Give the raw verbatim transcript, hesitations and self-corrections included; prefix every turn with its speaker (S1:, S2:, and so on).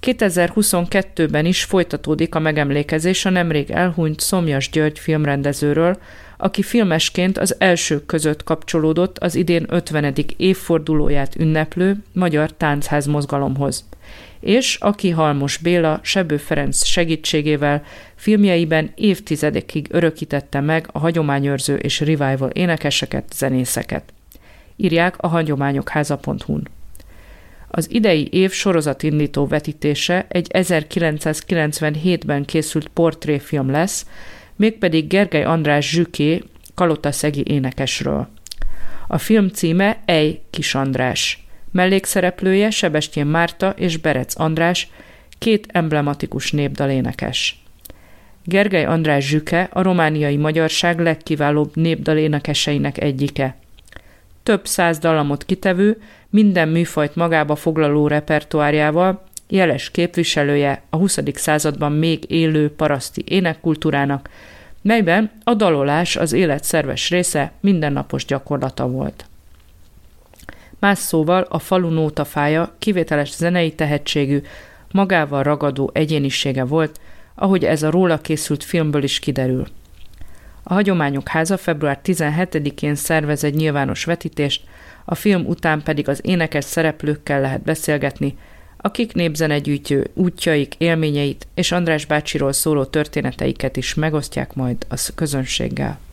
S1: kétezer-huszonkettőben is folytatódik a megemlékezés a nemrég elhunyt Szomjas György filmrendezőről, aki filmesként az elsők között kapcsolódott az idén ötvenedik évfordulóját ünneplő Magyar Táncház mozgalomhoz, és aki Halmos Béla, Sebő Ferenc segítségével filmjeiben évtizedekig örökítette meg a hagyományőrző és revival énekeseket, zenészeket. Írják a hagyományokháza pont hu-n. Az idei év sorozatindító vetítése egy ezerkilencszázkilencvenhétben készült portréfilm lesz, mégpedig Gergely András Zsüké kalotaszegi énekesről. A film címe Ej, Kis András. Mellékszereplője Sebestyén Márta és Berec András, két emblematikus népdalénekes. Gergely András Zsüke a romániai magyarság legkiválóbb népdalénekeseinek egyike. Több száz dallamot kitevő, minden műfajt magába foglaló repertoárjával jeles képviselője a huszadik században még élő paraszti énekkultúrának, melyben a dalolás az élet szerves része, mindennapos gyakorlata volt. Más szóval a falu nótafája kivételes zenei tehetségű, magával ragadó egyénisége volt, ahogy ez a róla készült filmből is kiderül. A Hagyományok Háza február tizenhetedikén szervez egy nyilvános vetítést, a film után pedig az énekes szereplőkkel lehet beszélgetni, akik népzenegyűjtő útjaik, élményeit és András bácsiról szóló történeteiket is megosztják majd a közönséggel.